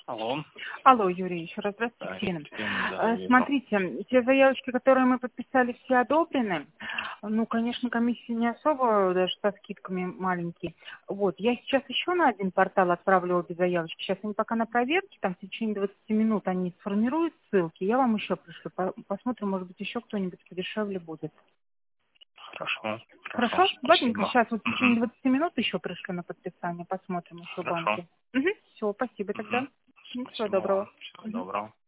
Алло. Алло, Юрий, еще раз здравствуйте, Да, Ирина. Екатерина, да, вижу. Смотрите, те заявочки, которые мы подписали, все одобрены. Ну, конечно, комиссии не особо, даже со скидками маленькие. Вот, я сейчас еще на один портал отправлю обе заявочки. Сейчас они пока на проверке, там в течение 20 минут они сформируют ссылки. Я вам еще пришлю. Посмотрим, может быть, еще кто-нибудь подешевле будет. Хорошо, Хорошо? Ладненько, спасибо. сейчас вот в течение Мгм. 20 минут еще пришлю на подписание. Посмотрим еще Хорошо. банки. Все, спасибо тогда. Мгм. Всего Спасибо доброго. вам. Всего Мгм. доброго.